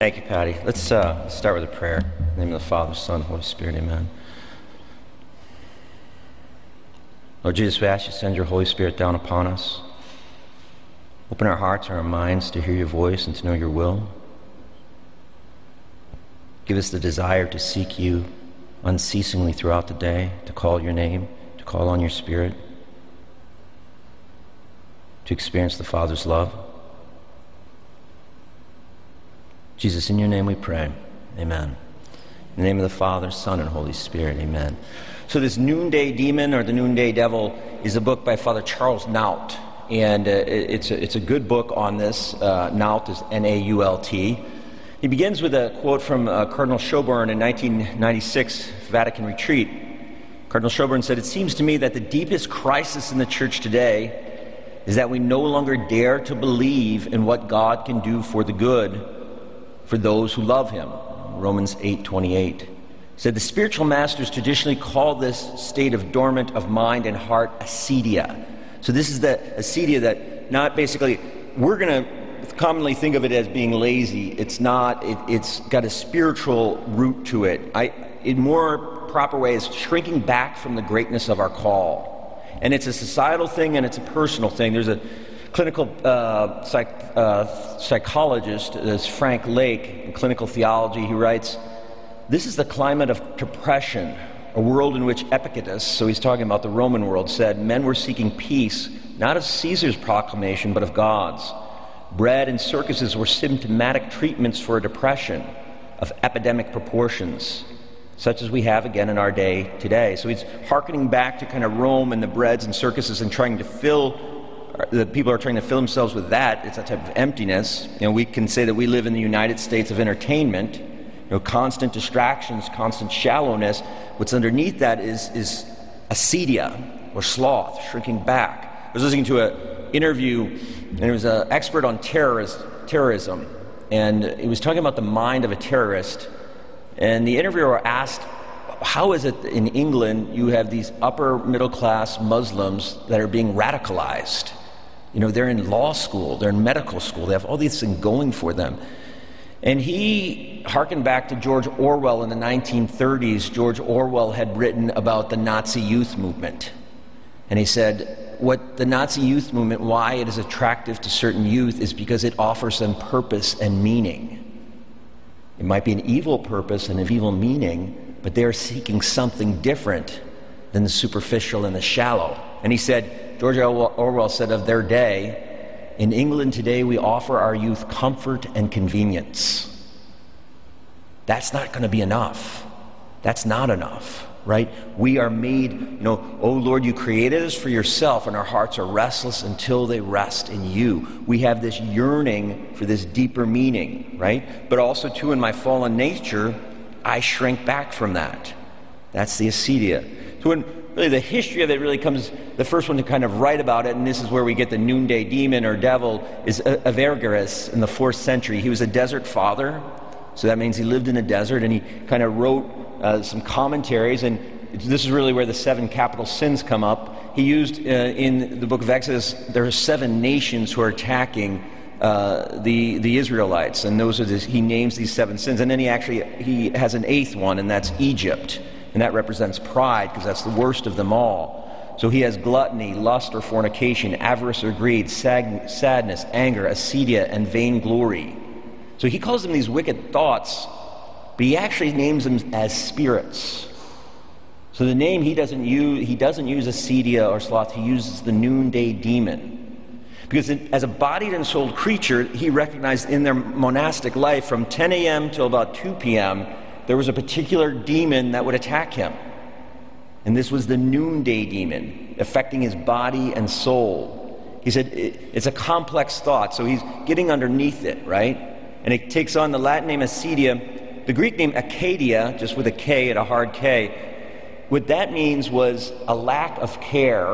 Thank you, Patty. Let's start with a prayer. In the name of the Father, Son, Holy Spirit, amen. Lord Jesus, we ask you to send your Holy Spirit down upon us. Open our hearts and our minds to hear your voice and to know your will. Give us the desire to seek you unceasingly throughout the day, to call your name, to call on your Spirit, to experience the Father's love. Jesus, in your name we pray. Amen. In the name of the Father, Son, and Holy Spirit. Amen. So this Noonday Demon, or the Noonday Devil, is a book by Father Charles Naut. And it's a good book on this. Naut is N-A-U-L-T. He begins with a quote from Cardinal Sjobernain in 1996 Vatican Retreat. Cardinal Sjobernain said, "It seems to me that the deepest crisis in the Church today is that we no longer dare to believe in what God can do for the good for those who love him." Romans 8:28. He said, "The spiritual masters traditionally call this state of dormant of mind and heart acedia." So this is the acedia that not basically, we're going to commonly think of it as being lazy. It's not. It's got a spiritual root to it. In more proper way, is shrinking back from the greatness of our call. And it's a societal thing and it's a personal thing. There's a clinical psychologist, this Frank Lake, in Clinical Theology. He writes, "This is the climate of depression, a world in which Epictetus," so he's talking about the Roman world, said, "men were seeking peace, not of Caesar's proclamation, but of God's. Bread and circuses were symptomatic treatments for a depression of epidemic proportions, such as we have again in our day today." So he's hearkening back to kind of Rome and the breads and circuses and trying to fill, the people are trying to fill themselves with that. It's a type of emptiness. We can say that we live in the United States of entertainment, constant distractions, constant shallowness. What's underneath that is acedia, or sloth, shrinking back. I was listening to an interview, and it was an expert on terrorism, and he was talking about the mind of a terrorist. And the interviewer asked, how is it in England you have these upper middle class Muslims that are being radicalized? They're in law school, they're in medical school, they have all these things going for them. And he hearkened back to George Orwell in the 1930s. George Orwell had written about the Nazi youth movement. And he said, what the Nazi youth movement, why it is attractive to certain youth is because it offers them purpose and meaning. It might be an evil purpose and an evil meaning, but they're seeking something different than the superficial and the shallow. And he said, George Orwell said of their day, "In England today we offer our youth comfort and convenience." That's not going to be enough. That's not enough, right? We are made, "Oh Lord, you created us for yourself, and our hearts are restless until they rest in you." We have this yearning for this deeper meaning, right? But also too, in my fallen nature, I shrink back from that. That's the acedia. So when really the history of it really comes, the first one to kind of write about it, and this is where we get the Noonday Demon or Devil, is Averroes in the 4th century. He was a desert father, so that means he lived in a desert, and he kind of wrote some commentaries, and this is really where the 7 capital sins come up. He used, in the book of Exodus, there are 7 nations who are attacking the Israelites, and those are he names these 7 sins, and then he has an 8th one, and that's Egypt, and that represents pride because that's the worst of them all. So he has gluttony, lust or fornication, avarice or greed, sadness, anger, acedia, and vainglory. So he calls them these wicked thoughts, but he actually names them as spirits. So the name he doesn't use acedia or sloth, he uses the Noonday Demon. Because as a bodied and souled creature, he recognized in their monastic life from 10 a.m. till about 2 p.m., there was a particular demon that would attack him. And this was the Noonday Demon, affecting his body and soul. He said it's a complex thought, so he's getting underneath it, right? And it takes on the Latin name acedia, the Greek name Acadia, just with a K and a hard K. What that means was a lack of care,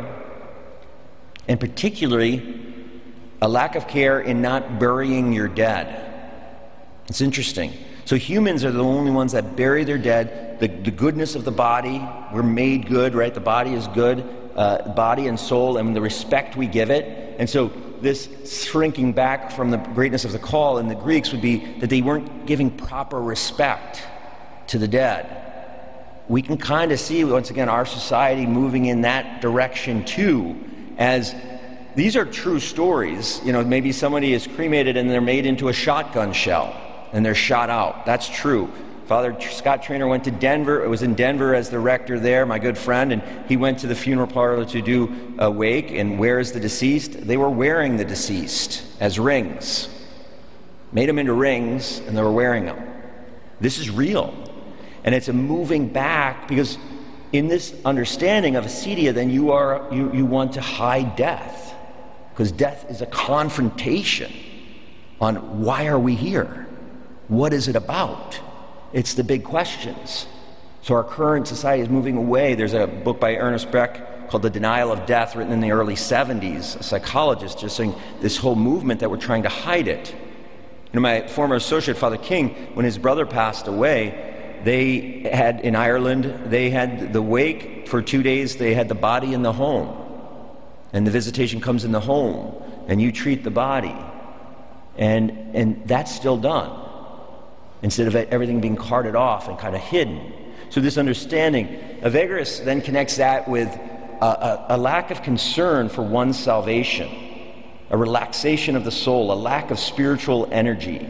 and particularly a lack of care in not burying your dead. It's interesting. So humans are the only ones that bury their dead. The goodness of the body, we're made good, right? The body is good, body and soul, and the respect we give it. And so this shrinking back from the greatness of the call in the Greeks would be that they weren't giving proper respect to the dead. We can kind of see, once again, our society moving in that direction too, as these are true stories. Maybe somebody is cremated and they're made into a shotgun shell and they're shot out. That's true. Father Scott Trainer went to Denver. It was in Denver as the rector there, my good friend, and he went to the funeral parlor to do a wake. And where is the deceased? They were wearing the deceased as rings. Made them into rings, and they were wearing them. This is real. And it's a moving back, because in this understanding of acedia, then you want to hide death, because death is a confrontation on why are we here? What is it about? It's the big questions. So our current society is moving away. There's a book by Ernest Beck called The Denial of Death, written in the early 70s, a psychologist, just saying this whole movement that we're trying to hide it. My former associate, Father King, when his brother passed away, they had, in Ireland, they had the wake for 2 days. They had the body in the home. And the visitation comes in the home, and you treat the body. And that's still done, instead of everything being carted off and kind of hidden. So this understanding, Evagrius then connects that with a lack of concern for one's salvation, a relaxation of the soul, a lack of spiritual energy.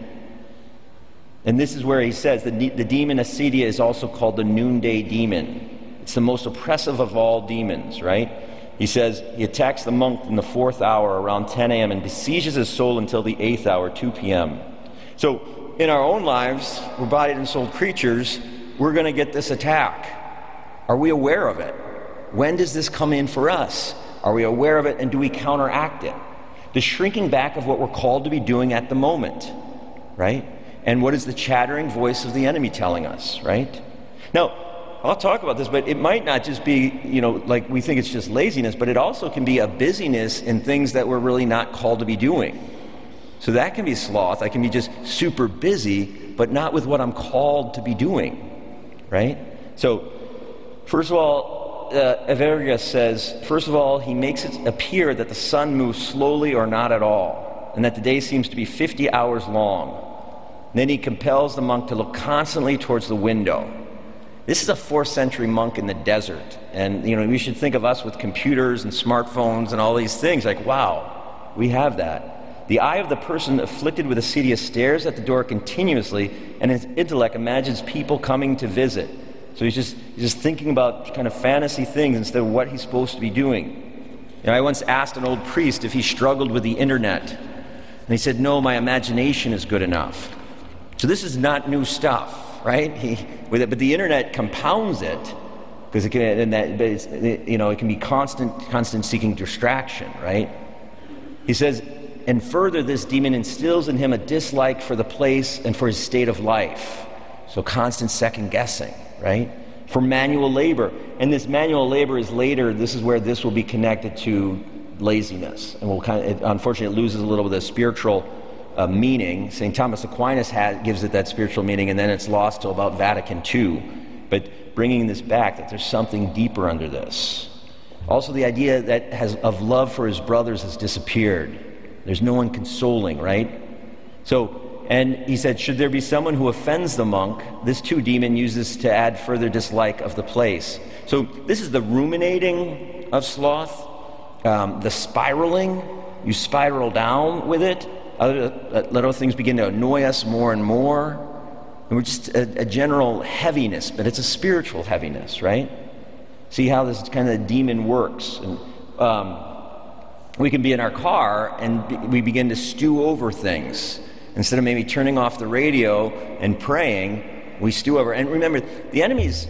And this is where he says the demon acedia is also called the noonday demon. It's the most oppressive of all demons, right? He says he attacks the monk in the 4th hour around 10 a.m. and besieges his soul until the 8th hour, 2 p.m. So in our own lives, we're bodied and souled creatures, we're going to get this attack. Are we aware of it? When does this come in for us? Are we aware of it, and do we counteract it? The shrinking back of what we're called to be doing at the moment, right? And what is the chattering voice of the enemy telling us, right? Now, I'll talk about this, but it might not just be, like we think it's just laziness, but it also can be a busyness in things that we're really not called to be doing. So that can be sloth. I can be just super busy, but not with what I'm called to be doing, right? So, first of all, Evagrius says, first of all, he makes it appear that the sun moves slowly or not at all, and that the day seems to be 50 hours long. And then he compels the monk to look constantly towards the window. This is a 4th century monk in the desert, and we should think of us with computers and smartphones and all these things, like, wow, we have that. The eye of the person afflicted with acedia stares at the door continuously, and his intellect imagines people coming to visit. So he's just thinking about kind of fantasy things instead of what he's supposed to be doing. I once asked an old priest if he struggled with the internet, and he said, no, my imagination is good enough. So this is not new stuff, right? But the internet compounds it, because it can be constant seeking distraction, right? He says, and further, this demon instills in him a dislike for the place and for his state of life. So constant second guessing, right? For manual labor. And this manual labor is later, this is where this will be connected to laziness. And unfortunately, it loses a little bit of the spiritual meaning. St. Thomas Aquinas gives it that spiritual meaning, and then it's lost till about Vatican II. But bringing this back, that there's something deeper under this. Also, the idea of love for his brothers has disappeared. There's no one consoling, right? So, and he said, should there be someone who offends the monk, this too demon uses to add further dislike of the place. So this is the ruminating of sloth, the spiraling. You spiral down with it. Let other things begin to annoy us more and more. And we're just a general heaviness, but it's a spiritual heaviness, right? See how this kind of demon works. And, we can be in our car and we begin to stew over things. Instead of maybe turning off the radio and praying, we stew over. And remember, the enemy's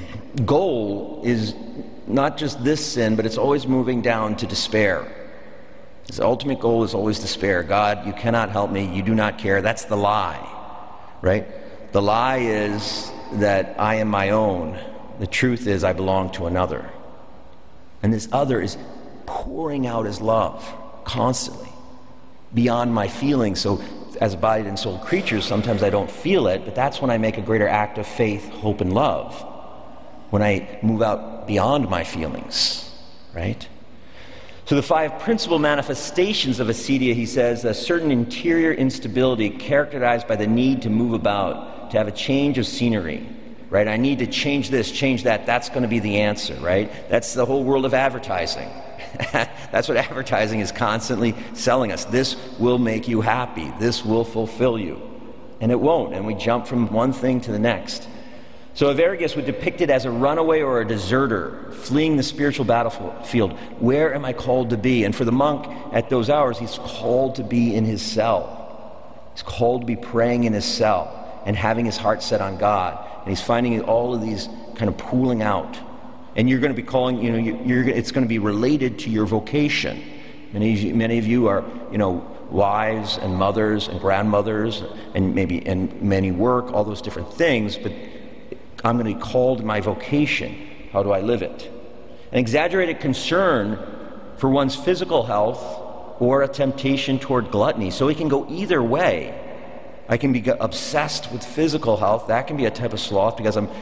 goal is not just this sin, but it's always moving down to despair. His ultimate goal is always despair. God, you cannot help me. You do not care. That's the lie, right? The lie is that I am my own. The truth is I belong to another. And this other is pouring out his love constantly beyond my feelings. So as bodied and souled creatures, sometimes I don't feel it, but that's when I make a greater act of faith, hope, and love. When I move out beyond my feelings, right? So the 5 principal manifestations of acedia, he says, a certain interior instability characterized by the need to move about, to have a change of scenery, right? I need to change this, change that. That's going to be the answer, right? That's the whole world of advertising. That's what advertising is constantly selling us. This will make you happy. This will fulfill you. And it won't. And we jump from one thing to the next. So Avarigus would depict it as a runaway or a deserter, fleeing the spiritual battlefield. Where am I called to be? And for the monk at those hours, he's called to be in his cell. He's called to be praying in his cell and having his heart set on God. And he's finding all of these kind of pooling out. And you're going to be calling, it's going to be related to your vocation. Many of you are, wives and mothers and grandmothers, and many work, all those different things, but I'm going to be called my vocation. How do I live it? An exaggerated concern for one's physical health or a temptation toward gluttony. So it can go either way. I can be obsessed with physical health. That can be a type of sloth because I'm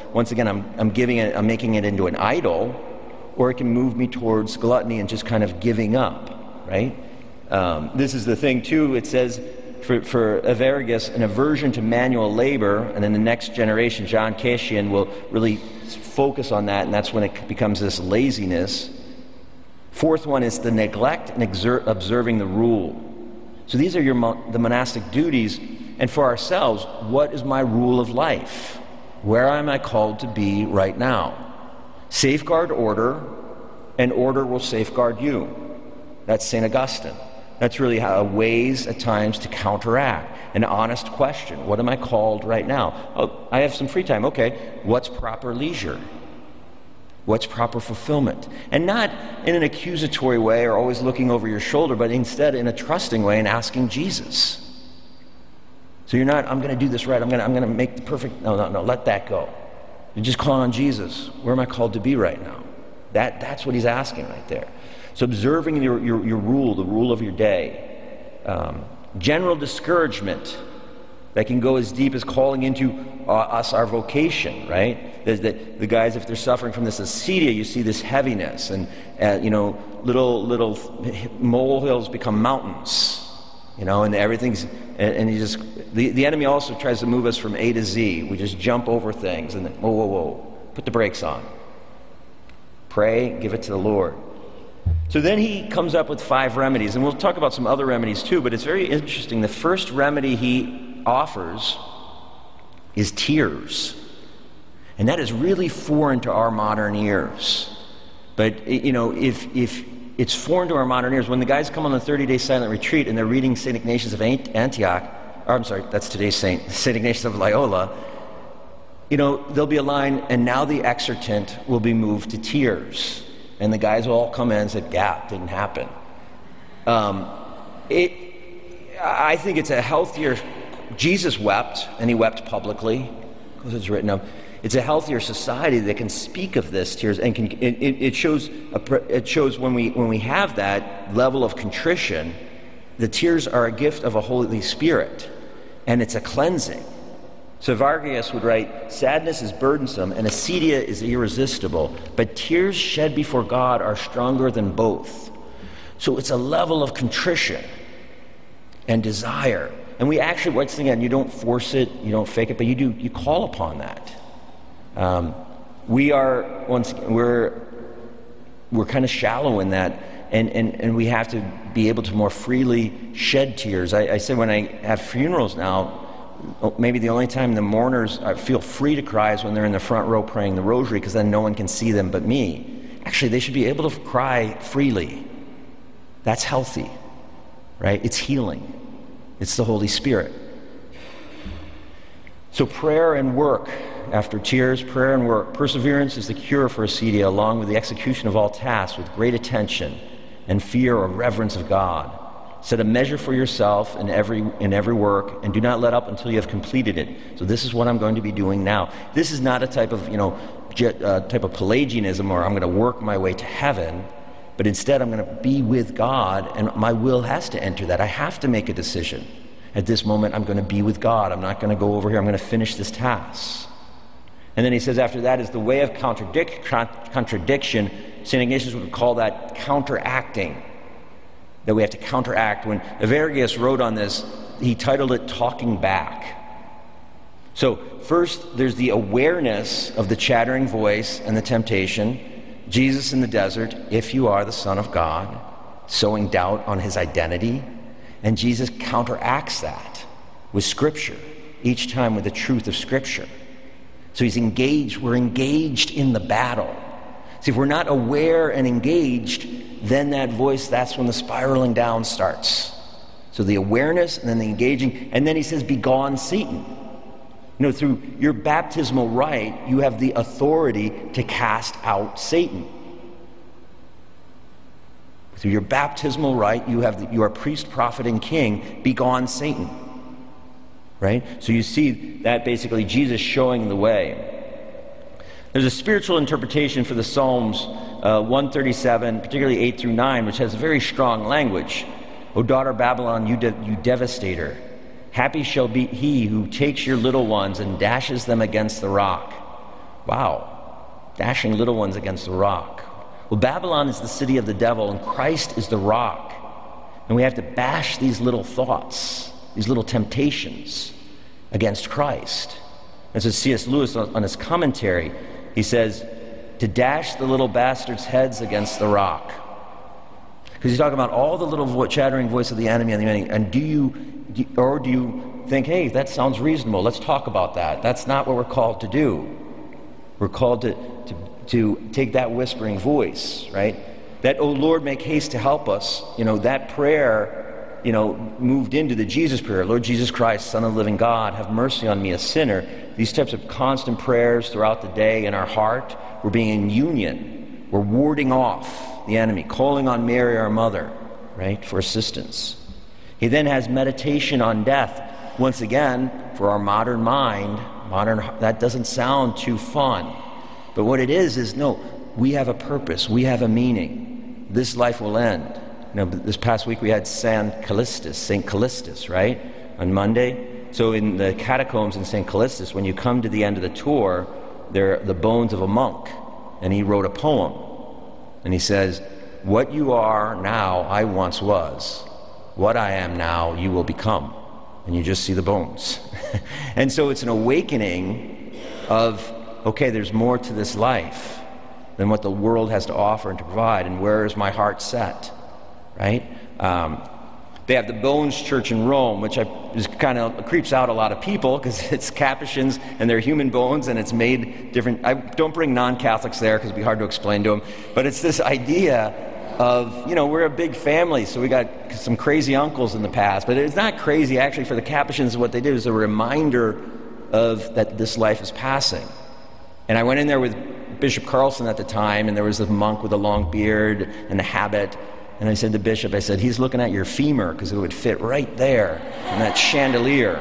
making it into an idol, or it can move me towards gluttony and just kind of giving up, right? This is the thing too. It says for Avarigus, an aversion to manual labor, and in the next generation, John Cassian will really focus on that, and that's when it becomes this laziness. 4th one is the neglect and observing the rule. So these are the monastic duties. And for ourselves, what is my rule of life? Where am I called to be right now? Safeguard order, and order will safeguard you. That's St. Augustine. That's really how ways at times to counteract an honest question. What am I called right now? Oh, I have some free time. Okay, what's proper leisure? What's proper fulfillment? And not in an accusatory way or always looking over your shoulder, but instead in a trusting way and asking Jesus. So you're not, I'm going to do this right. I'm going to make the perfect. No. Let that go. You're just calling on Jesus. Where am I called to be right now? That's what he's asking right there. So observing your rule, the rule of your day. General discouragement that can go as deep as calling into our vocation, right? The guys, if they're suffering from this acedia, you see this heaviness, and little molehills become mountains, and everything's, and you just, the enemy also tries to move us from A to Z. We just jump over things, and then, whoa, put the brakes on. Pray, give it to the Lord. So then he comes up with 5 remedies, and we'll talk about some other remedies too, but it's very interesting. The first remedy he offers is tears. And that is really foreign to our modern ears. But, if it's foreign to our modern ears, when the guys come on the 30-day silent retreat and they're reading St. Ignatius of Antioch, or I'm sorry, that's today's saint, St. Ignatius of Loyola, there'll be a line, and now the exhortant will be moved to tears. And the guys will all come in and say, didn't happen. I think it's a healthier, Jesus wept, and he wept publicly, because it's written of. It's a healthier society that can speak of this tears, and it shows when we have that level of contrition, the tears are a gift of a Holy Spirit, and it's a cleansing. So Avarigus would write, sadness is burdensome and acedia is irresistible, but tears shed before God are stronger than both. So it's a level of contrition and desire. And we actually, once again, you don't force it, you don't fake it, but you call upon that. We're kind of shallow in that, and we have to be able to more freely shed tears. I say when I have funerals now, maybe the only time the mourners feel free to cry is when they're in the front row praying the rosary, because then no one can see them but me. Actually, they should be able to cry freely. That's healthy, right? It's healing. It's the Holy Spirit. So prayer and work. After tears, prayer and work. Perseverance is the cure for acedia, along with the execution of all tasks with great attention and fear or reverence of God. Set a measure for yourself in every work, and do not let up until you have completed it. So this is what I'm going to be doing now. This is not a type of Pelagianism, or I'm going to work my way to heaven, but instead I'm going to be with God, and my will has to enter that. I have to make a decision. At this moment, I'm going to be with God. I'm not going to go over here. I'm going to finish this task. And then he says after that is the way of contradiction. St. Ignatius would call that counteracting. that we have to counteract. When Evagrius wrote on this, he titled it Talking Back. So first, there's the awareness of the chattering voice and the temptation. Jesus in the desert, if you are the Son of God, sowing doubt on his identity. And Jesus counteracts that with Scripture, each time with the truth of Scripture. So he's engaged, we're engaged in the battle. See, if we're not aware and engaged, then that voice, that's when the spiraling down starts. So the awareness and then the engaging, and then he says, "Begone, Satan." Through your baptismal rite, you have the authority to cast out Satan. Through your baptismal rite, you are priest, prophet, and king. Begone, Satan. Right? So you see that basically Jesus showing the way. There's a spiritual interpretation for the Psalms 137, particularly 8 through 9, which has a very strong language. "O daughter Babylon, you devastator. Happy shall be he who takes your little ones and dashes them against the rock." Wow. Dashing little ones against the rock. Well, Babylon is the city of the devil, and Christ is the rock. And we have to bash these little thoughts, these little temptations against Christ. And so C.S. Lewis, on his commentary, he says, to dash the little bastards' heads against the rock. Because he's talking about all the little chattering voice of the enemy and do you think, hey, that sounds reasonable, let's talk about that. That's not what we're called to do. We're called to take that whispering voice, right? That, "O Lord, make haste to help us," that prayer, moved into the Jesus prayer. "Lord Jesus Christ, Son of the living God, have mercy on me, a sinner." These types of constant prayers throughout the day in our heart, we're being in union. We're warding off the enemy, calling on Mary, our mother, right, for assistance. He then has meditation on death. Once again, for our modern mind, that doesn't sound too fun. But what it is no, we have a purpose. We have a meaning. This life will end. This past week we had St. Callistus, right, on Monday. So in the catacombs in St. Callistus, when you come to the end of the tour, they're the bones of a monk. And he wrote a poem. And he says, "What you are now, I once was. What I am now, you will become." And you just see the bones. And so it's an awakening of, okay, there's more to this life than what the world has to offer and to provide. And where is my heart set? Right? They have the Bones Church in Rome, which kind of creeps out a lot of people because it's Capuchins and they're human bones and it's made different. I don't bring non-Catholics there because it'd be hard to explain to them. But it's this idea of, we're a big family, so we got some crazy uncles in the past. But it's not crazy, actually. For the Capuchins, what they did is a reminder of that this life is passing. And I went in there with Bishop Carlson at the time, and there was a monk with a long beard and a habit. And I said to Bishop, he's looking at your femur because it would fit right there in that chandelier.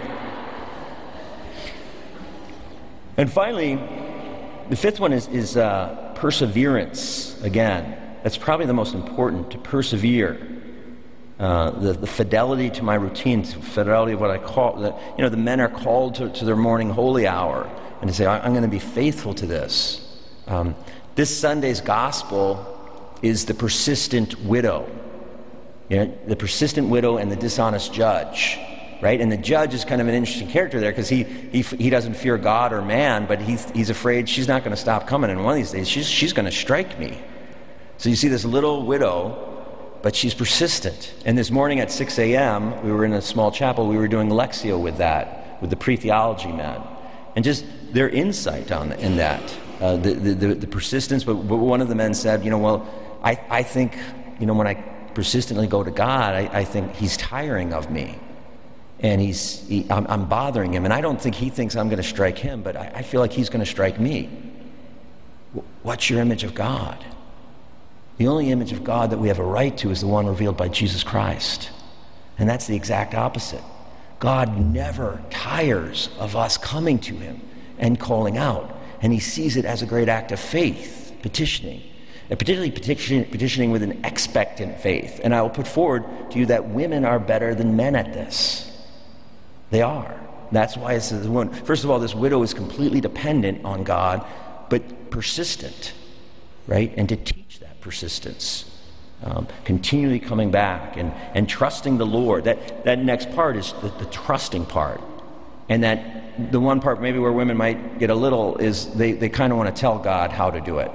And finally, the fifth one is perseverance. Again, that's probably the most important, to persevere. The fidelity to my routine, the fidelity of what I call, the men are called to their morning holy hour, and to say, I'm going to be faithful to this. This Sunday's gospel is the persistent widow. The persistent widow and the dishonest judge, right? And the judge is kind of an interesting character there because he doesn't fear God or man, but he's afraid she's not going to stop coming, and one of these days she's going to strike me. So you see this little widow, but she's persistent. And this morning at 6 a.m., we were in a small chapel, we were doing Lectio with the pre-theology men, and just their insight in that, the persistence. But what one of the men said, I think, when I persistently go to God, I think he's tiring of me. And I'm bothering him. And I don't think he thinks I'm going to strike him, but I feel like he's going to strike me. What's your image of God? The only image of God that we have a right to is the one revealed by Jesus Christ. And that's the exact opposite. God never tires of us coming to him and calling out. And he sees it as a great act of faith, petitioning. And particularly petitioning with an expectant faith. And I will put forward to you that women are better than men at this. They are. That's why it says, first of all, this widow is completely dependent on God, but persistent, right? And to teach that persistence. continually coming back and trusting the Lord. That next part is the trusting part. And that the one part maybe where women might get a little is they kind of want to tell God how to do it.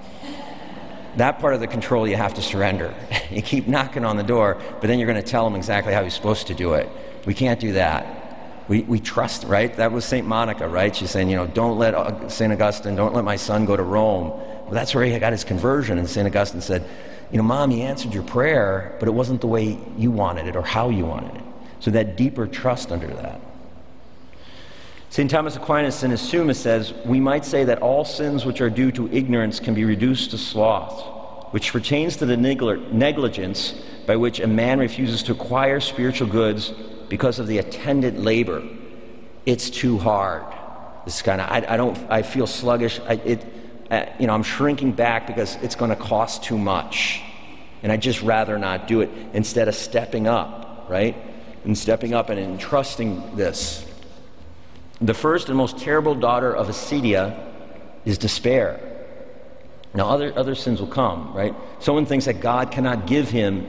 That part of the control you have to surrender. You keep knocking on the door, but then you're going to tell him exactly how he's supposed to do it. We can't do that. We trust, right? That was St. Monica, right? She's saying, don't let St. Augustine, don't let my son go to Rome. Well, that's where he got his conversion. And St. Augustine said, Mom, he answered your prayer, but it wasn't the way you wanted it or how you wanted it. So that deeper trust under that. St. Thomas Aquinas in his Summa says, we might say that all sins which are due to ignorance can be reduced to sloth, which pertains to the negligence by which a man refuses to acquire spiritual goods because of the attendant labor. It's too hard. This kind of, I feel sluggish. I'm shrinking back because it's going to cost too much. And I'd just rather not do it instead of stepping up, right? And stepping up and entrusting this. The first and most terrible daughter of acedia is despair. Now, other sins will come, right? Someone thinks that God cannot give him,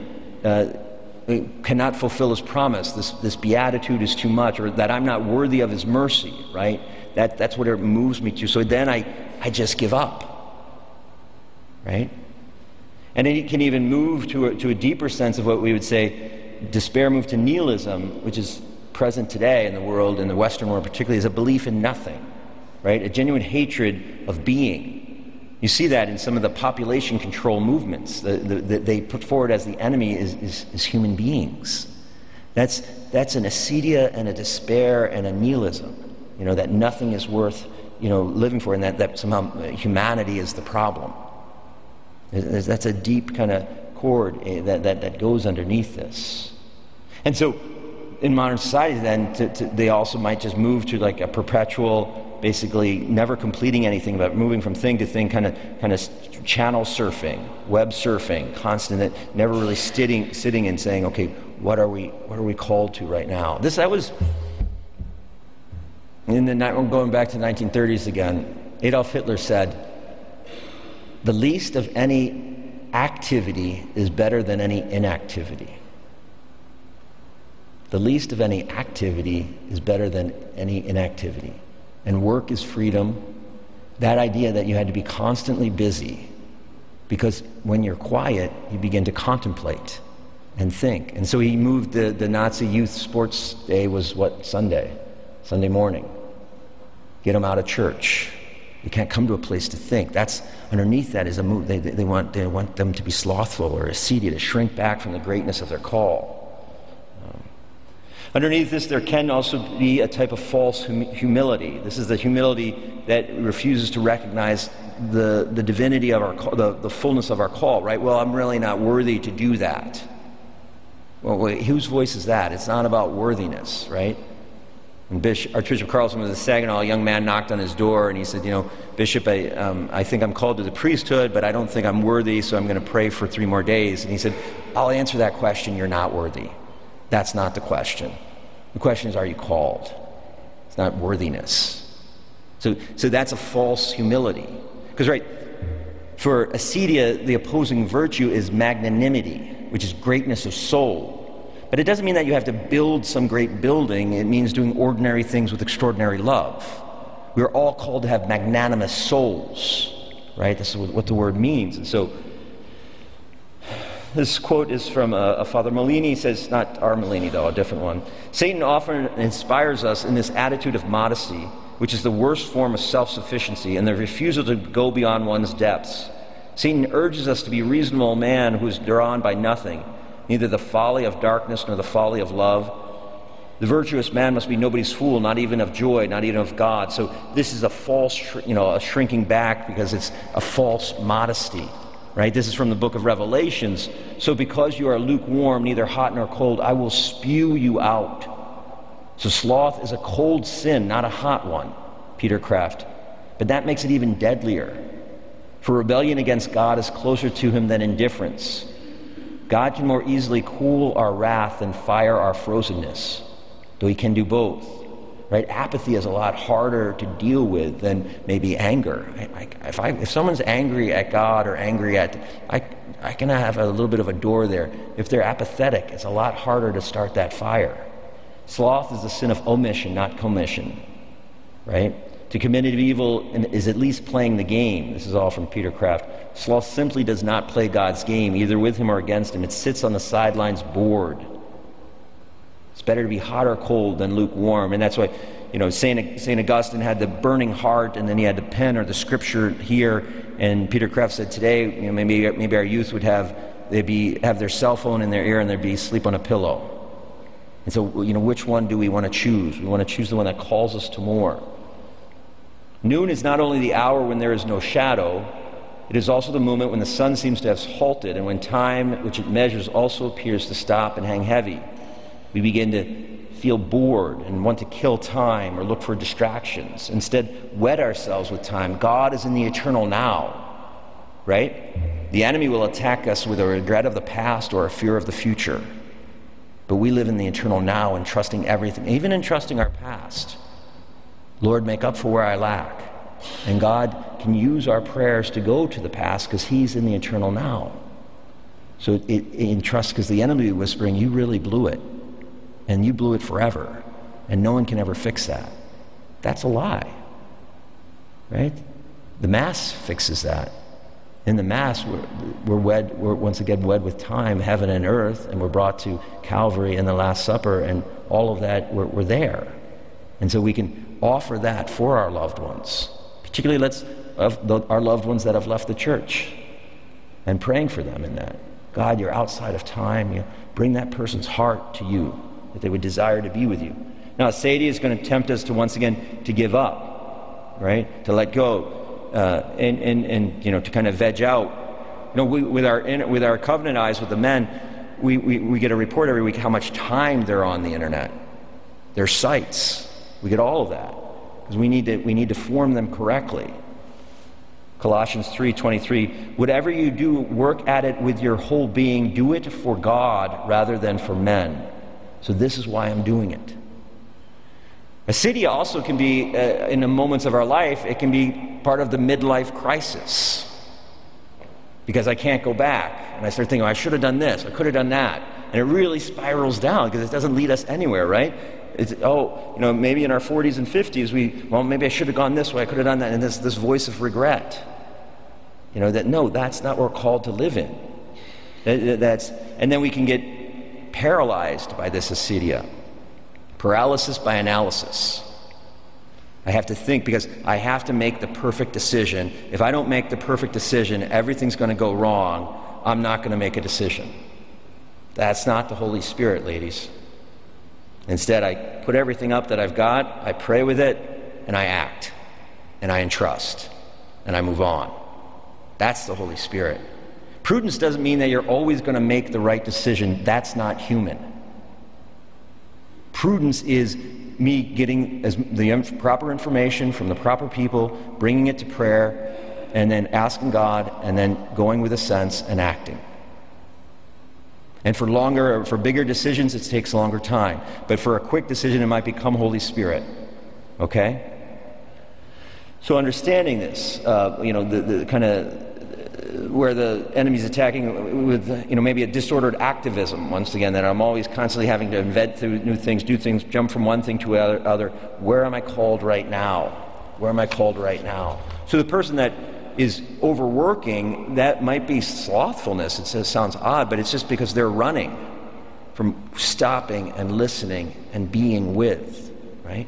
cannot fulfill his promise. This beatitude is too much, or that I'm not worthy of his mercy, right? That's what it moves me to. So then I just give up, right? And then it can even move to a deeper sense of what we would say despair moved to nihilism, which is present today in the world, in the Western world particularly, is a belief in nothing, right? A genuine hatred of being. You see that in some of the population control movements that they put forward as the enemy is human beings. That's an acedia and a despair and a nihilism, that nothing is worth, living for, and that somehow humanity is the problem. That's a deep kind of chord that goes underneath this. And so in modern society then, they also might just move to like a perpetual, basically never completing anything, but moving from thing to thing, kind of channel surfing, web surfing, constant, never really sitting and saying, okay, what are we called to right now? That was, going back to the 1930s again, Adolf Hitler said, the least of any activity is better than any inactivity. The least of any activity is better than any inactivity. And work is freedom. That idea that you had to be constantly busy, because when you're quiet, you begin to contemplate and think. And so he moved the Nazi youth sports day was Sunday morning. Get them out of church. You can't come to a place to think. That's underneath that is a move. They want them to be slothful or acedia, to shrink back from the greatness of their call. Underneath this, there can also be a type of false humility. This is the humility that refuses to recognize the divinity of our call, the fullness of our call, right? Well, I'm really not worthy to do that. Well, wait, whose voice is that? It's not about worthiness, right? And Archbishop Carlson was a Saginaw, a young man knocked on his door, and he said, Bishop, I think I'm called to the priesthood, but I don't think I'm worthy, so I'm going to pray for 3 more days. And he said, I'll answer that question, you're not worthy. That's not the question. The question is, are you called? It's not worthiness. So that's a false humility. Because, right, for acedia, the opposing virtue is magnanimity, which is greatness of soul. But it doesn't mean that you have to build some great building. It means doing ordinary things with extraordinary love. We're all called to have magnanimous souls, right? This is what the word means. And so this quote is from a Father Molini. He says, not our Molini though, a different one. Satan often inspires us in this attitude of modesty, which is the worst form of self-sufficiency and the refusal to go beyond one's depths. Satan urges us to be a reasonable man who is drawn by nothing, neither the folly of darkness nor the folly of love. The virtuous man must be nobody's fool, not even of joy, not even of God. So this is a false, a shrinking back because it's a false modesty. Right? This is from the book of Revelations. So because you are lukewarm, neither hot nor cold, I will spew you out. So sloth is a cold sin, not a hot one, Peter Kraft. But that makes it even deadlier. For rebellion against God is closer to him than indifference. God can more easily cool our wrath than fire our frozenness, though he can do both. right? Apathy is a lot harder to deal with than maybe anger. If someone's angry at God or angry at, I can have a little bit of a door there. If they're apathetic, it's a lot harder to start that fire. Sloth is the sin of omission, not commission, right? To commit evil is at least playing the game. This is all from Peter Kraft. Sloth simply does not play God's game, either with him or against him. It sits on the sidelines bored. It's better to be hot or cold than lukewarm. And that's why, St. Augustine had the burning heart, and then he had the pen or the scripture here. And Peter Kraft said today, maybe our youth would have their cell phone in their ear and they'd be asleep on a pillow. And so, which one do we want to choose? We want to choose the one that calls us to more. Noon is not only the hour when there is no shadow, it is also the moment when the sun seems to have halted and when time, which it measures, also appears to stop and hang heavy. We begin to feel bored and want to kill time or look for distractions. Instead, wed ourselves with time. God is in the eternal now, right? The enemy will attack us with a regret of the past or a fear of the future. But we live in the eternal now and trusting everything, even in trusting our past. Lord, make up for where I lack. And God can use our prayers to go to the past because he's in the eternal now. So in trust, because the enemy is whispering, you really blew it. And you blew it forever. And no one can ever fix that. That's a lie. Right? The Mass fixes that. In the Mass, we're once again wed with time, heaven and earth, and we're brought to Calvary and the Last Supper, and all of that, we're there. And so we can offer that for our loved ones, particularly our loved ones that have left the church, and praying for them in that. God, you're outside of time. You bring that person's heart to you, that they would desire to be with you. Now, Sadie is going to tempt us to once again to give up, right? To let go. And to kind of veg out. With our covenant eyes with the men, we get a report every week how much time they're on the internet, their sites. We get all of that because we need to form them correctly. Colossians 3:23. Whatever you do, work at it with your whole being. Do it for God rather than for men. So this is why I'm doing it. Acedia also can be, in the moments of our life, it can be part of the midlife crisis. Because I can't go back. And I start thinking, I should have done this, I could have done that. And it really spirals down because it doesn't lead us anywhere, right? Maybe in our 40s and 50s, maybe I should have gone this way, I could have done that. And this voice of regret. That's not what we're called to live in. And then we can get paralyzed by this acedia. Paralysis by analysis. I have to think because I have to make the perfect decision. If I don't make the perfect decision, everything's going to go wrong. I'm not going to make a decision. That's not the Holy Spirit, ladies. Instead, I put everything up that I've got, I pray with it, and I act. And I entrust. And I move on. That's the Holy Spirit. Prudence doesn't mean that you're always going to make the right decision. That's not human. Prudence is me getting the proper information from the proper people, bringing it to prayer, and then asking God, and then going with a sense and acting. And for bigger decisions, it takes longer time. But for a quick decision, it might become Holy Spirit. Okay? So understanding this, the kind of where the enemy's attacking with, maybe a disordered activism, once again, that I'm always constantly having to invent new things, do things, jump from one thing to other. Where am I called right now? Where am I called right now? So the person that is overworking, that might be slothfulness. It sounds odd, but it's just because they're running from stopping and listening and being with, right?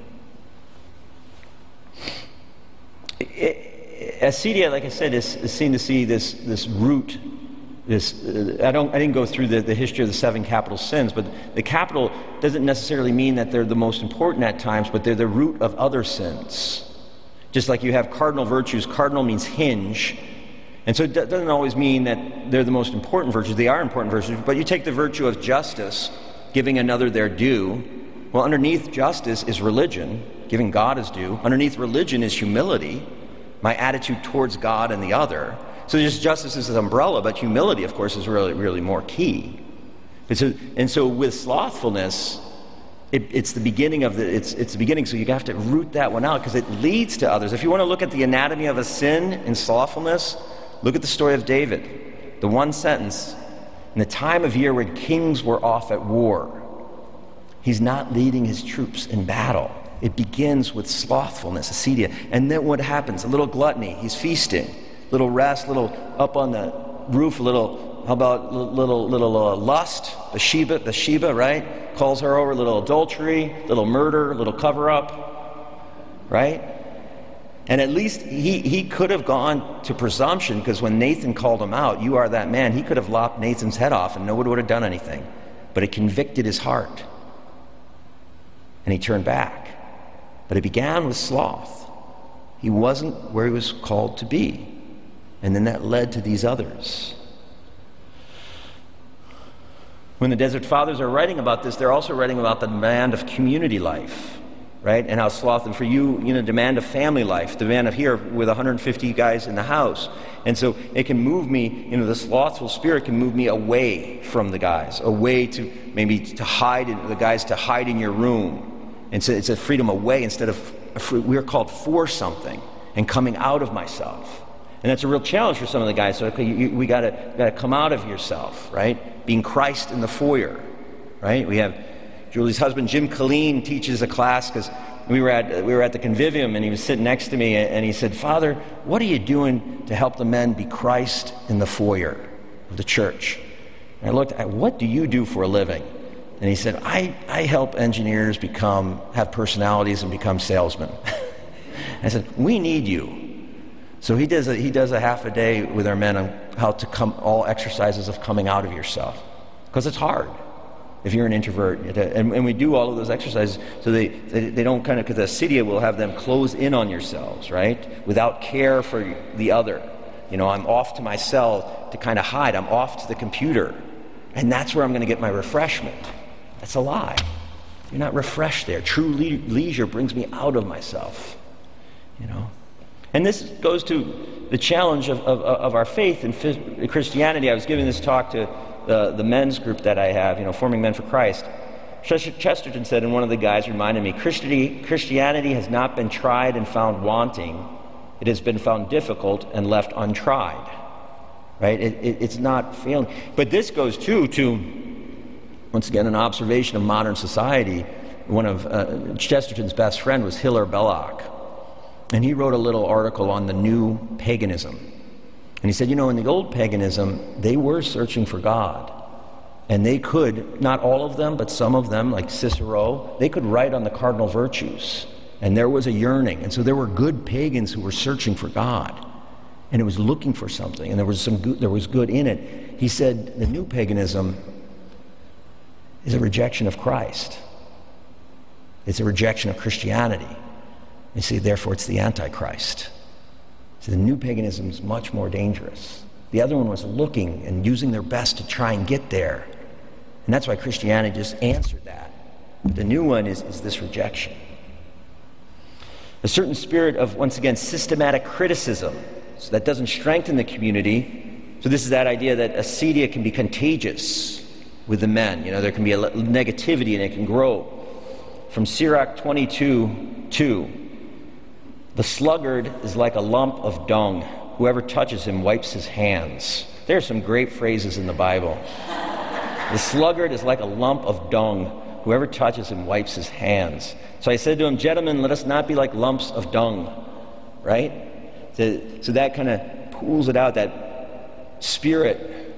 Acedia, like I said, is seen to see this root. I didn't go through the history of the 7 capital sins, but the capital doesn't necessarily mean that they're the most important at times, but they're the root of other sins. Just like you have cardinal virtues, cardinal means hinge, and so it doesn't always mean that they're the most important virtues. They are important virtues, but you take the virtue of justice, giving another their due. Well, underneath justice is religion, giving God his due. Underneath religion is humility, my attitude towards God and the other. So just justice is an umbrella, but humility, of course, is really, really more key. And so with slothfulness, It's the beginning of it's the beginning, so you have to root that one out because it leads to others. If you want to look at the anatomy of a sin in slothfulness, look at the story of David. The one sentence, in the time of year when kings were off at war, he's not leading his troops in battle. It begins with slothfulness, acedia. And then what happens? A little gluttony. He's feasting. Little rest, little up on the roof, how about little lust? Bathsheba, right? Calls her over, little adultery, little murder, little cover-up, right? And at least he could have gone to presumption, because when Nathan called him out, you are that man, he could have lopped Nathan's head off and nobody would have done anything. But it convicted his heart. And he turned back. But it began with sloth. He wasn't where he was called to be. And then that led to these others. When the Desert Fathers are writing about this, they're also writing about the demand of community life, right? And how sloth, and for you, demand of family life, demand of here with 150 guys in the house. And so it can move me, the slothful spirit can move me away from the guys, away to maybe to hide, the guys to hide in your room. And so it's a freedom away instead of, we're called for something and coming out of myself. And that's a real challenge for some of the guys. So we got to come out of yourself, right? Being Christ in the foyer, right? We have Julie's husband, Jim Colleen, teaches a class because we were at the convivium and he was sitting next to me and he said, "Father, what are you doing to help the men be Christ in the foyer of the church?" And I looked at, "What do you do for a living?" And he said, I help engineers have personalities and become salesmen." I said, "We need you." So he does a half a day with our men on how to all exercises of coming out of yourself. Because it's hard if you're an introvert. And we do all of those exercises so they don't because the acedia will have them close in on yourselves, right? Without care for the other. I'm off to my cell to kind of hide. I'm off to the computer. And that's where I'm going to get my refreshment. That's a lie. You're not refreshed there. True leisure brings me out of myself, And this goes to the challenge of our faith in Christianity. I was giving this talk to the men's group that I have, Forming Men for Christ. Chesterton said, and one of the guys reminded me, Christianity has not been tried and found wanting. It has been found difficult and left untried. Right? It's not failing. But this goes to, once again, an observation of modern society. One of Chesterton's best friend was Hilaire Belloc. And he wrote a little article on the new paganism. And he said, in the old paganism, they were searching for God. And they could, not all of them, but some of them, like Cicero, they could write on the cardinal virtues. And there was a yearning. And so there were good pagans who were searching for God. And it was looking for something. And there was good in it. He said, the new paganism is a rejection of Christ. It's a rejection of Christianity. You see, therefore, it's the Antichrist. So the new paganism is much more dangerous. The other one was looking and using their best to try and get there. And that's why Christianity just answered that. But the new one is this rejection. A certain spirit of, once again, systematic criticism. So that doesn't strengthen the community. So this is that idea that acedia can be contagious with the men. There can be a negativity and it can grow. From Sirach 22:2. The sluggard is like a lump of dung. Whoever touches him wipes his hands. There are some great phrases in the Bible. The sluggard is like a lump of dung. Whoever touches him wipes his hands. So I said to him, "Gentlemen, let us not be like lumps of dung." Right? So that kind of pulls it out, that spirit.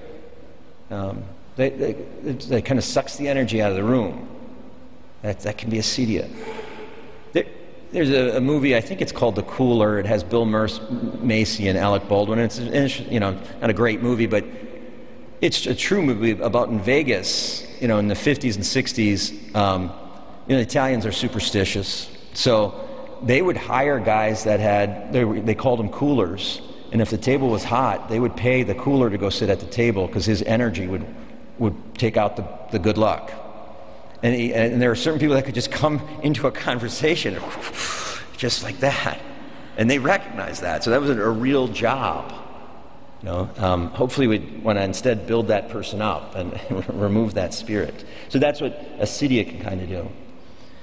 That kind of sucks the energy out of the room. That can be acedia. There's a movie, I think it's called The Cooler. It has Bill Macy and Alec Baldwin. It's not a great movie, but it's a true movie about in Vegas, in the 50s and 60s. The Italians are superstitious, so they would hire guys that they called them coolers, and if the table was hot, they would pay the cooler to go sit at the table because his energy would take out the good luck. And there are certain people that could just come into a conversation just like that. And they recognize that. So that was a real job. Hopefully we'd want to instead build that person up and remove that spirit. So that's what acedia can kind of do.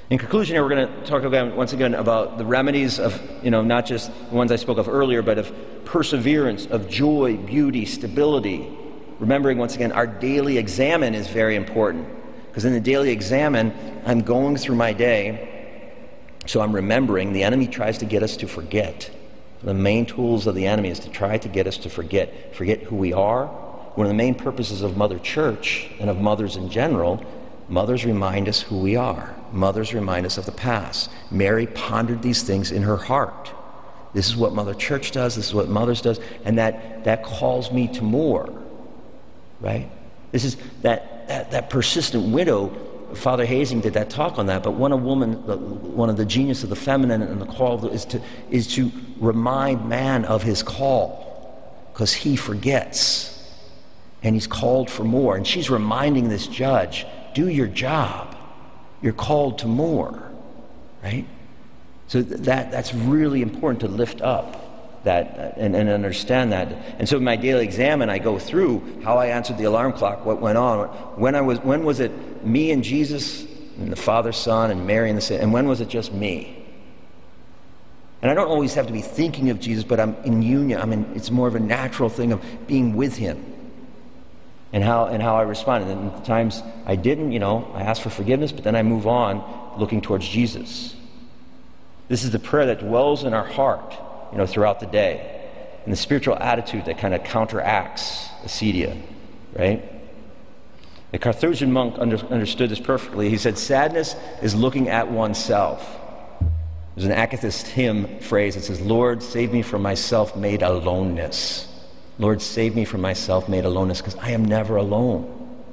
In conclusion, here we're going to talk again, once again, about the remedies of, not just the ones I spoke of earlier, but of perseverance, of joy, beauty, stability. Remembering, once again, our daily examine is very important. Because in the daily examine, I'm going through my day, so I'm remembering. The enemy tries to get us to forget. The main tools of the enemy is to try to get us to forget who we are. One of the main purposes of Mother Church and of mothers in general, mothers remind us who we are. Mothers remind us of the past. Mary pondered these things in her heart. This is what Mother Church does. This is what mothers does. And that calls me to more, right? This is that persistent widow. Father Hazing did that talk on that. But one of the genius of the feminine and the call is to remind man of his call, because he forgets, and he's called for more. And she's reminding this judge, do your job. You're called to more, right? So that's really important to lift up that and understand that. And so in my daily examine, I go through how I answered the alarm clock, what went on, when was it me and Jesus and the Father, Son, and Mary and the Saint, and when was it just me? And I don't always have to be thinking of Jesus, but I'm in union. It's more of a natural thing of being with him. And how I responded. And at times I didn't, I asked for forgiveness, but then I move on looking towards Jesus. This is the prayer that dwells in our heart, throughout the day. And the spiritual attitude that kind of counteracts acedia, right? The Carthusian monk understood this perfectly. He said, sadness is looking at oneself. There's an Akathist hymn phrase that says, Lord, save me from my self-made aloneness. Lord, save me from my self-made aloneness, because I am never alone.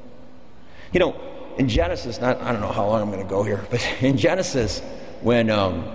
In Genesis, I don't know how long I'm going to go here, but in Genesis, when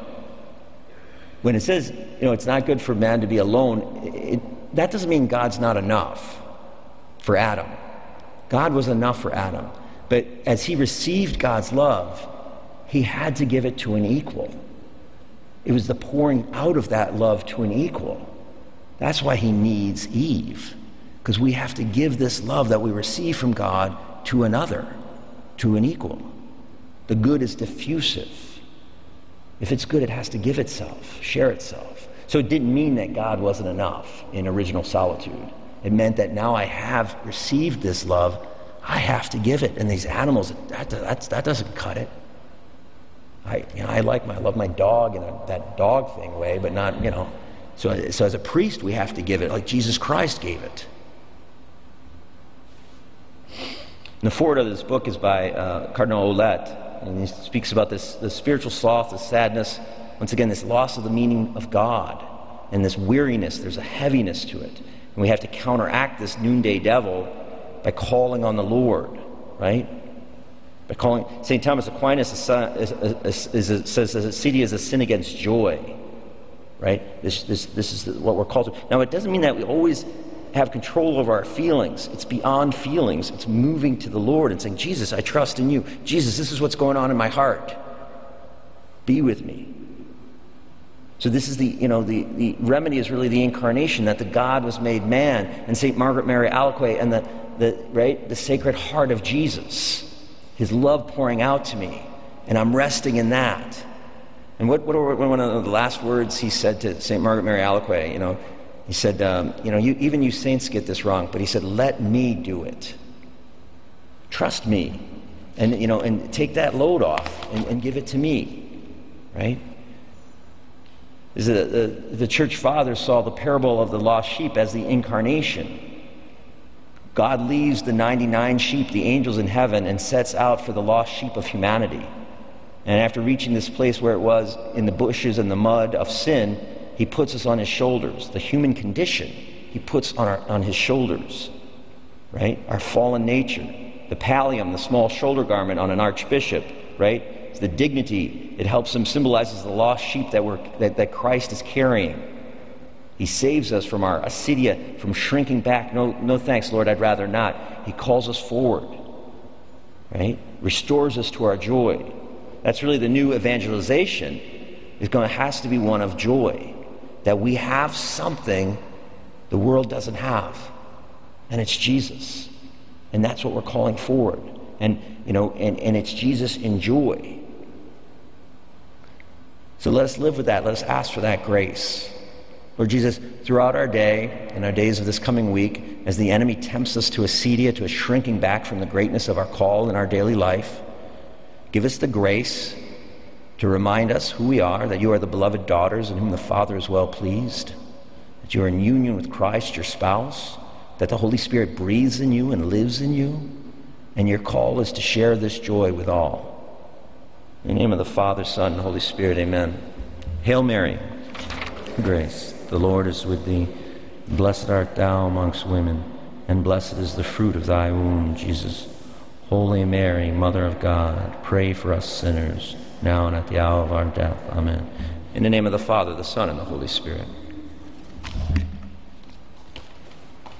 it says, it's not good for man to be alone, that doesn't mean God's not enough for Adam. God was enough for Adam. But as he received God's love, he had to give it to an equal. It was the pouring out of that love to an equal. That's why he needs Eve, because we have to give this love that we receive from God to another, to an equal. The good is diffusive. If it's good, it has to give itself, share itself. So it didn't mean that God wasn't enough in original solitude. It meant that now I have received this love, I have to give it. And these animals, that doesn't cut it. I love my dog in that dog thing way, but not, So as a priest, we have to give it like Jesus Christ gave it. And the foreword of this book is by Cardinal Ouellet, and he speaks about the spiritual sloth, the sadness, once again, this loss of the meaning of God, and this weariness. There's a heaviness to it. And we have to counteract this noonday devil by calling on the Lord, right? By calling, St. Thomas Aquinas says that acedia is a sin against joy. Right? This is what we're called to. Now, it doesn't mean that we always have control over our feelings. It's beyond feelings. It's moving to the Lord and saying, Jesus, I trust in you. Jesus, this is what's going on in my heart. Be with me. So this is the remedy is really the incarnation, that the God was made man, and St. Margaret Mary Alacoque and the Sacred Heart of Jesus, his love pouring out to me, and I'm resting in that. And what were one of the last words he said to St. Margaret Mary Alacoque? He said, even you saints get this wrong, but he said, let me do it. Trust me. And take that load off and give it to me, right? The church fathers saw the parable of the lost sheep as the incarnation. God leaves the 99 sheep, the angels in heaven, and sets out for the lost sheep of humanity. And after reaching this place where it was in the bushes and the mud of sin, he puts us on his shoulders. The human condition, he puts on his shoulders, right? Our fallen nature. The pallium, the small shoulder garment on an archbishop, right? It's the dignity. It helps him, symbolizes the lost sheep that Christ is carrying. He saves us from our acedia, from shrinking back. No thanks, Lord, I'd rather not. He calls us forward, right? Restores us to our joy. That's really the new evangelization. Has to be one of joy, that we have something the world doesn't have, and it's Jesus, and that's what we're calling forward. And it's Jesus in joy, So let us live with that. Let us ask for that grace. Lord Jesus, throughout our day and our days of this coming week, as the enemy tempts us to acedia, to a shrinking back from the greatness of our call in our daily life, give us the grace to remind us who we are, that you are the beloved daughters in whom the Father is well pleased, that you are in union with Christ, your spouse, that the Holy Spirit breathes in you and lives in you, and your call is to share this joy with all. In the name of the Father, Son, and Holy Spirit, amen. Hail Mary, grace, the Lord is with thee. Blessed art thou amongst women, and blessed is the fruit of thy womb, Jesus. Holy Mary, Mother of God, pray for us sinners, now and at the hour of our death. Amen. In the name of the Father, the Son, and the Holy Spirit.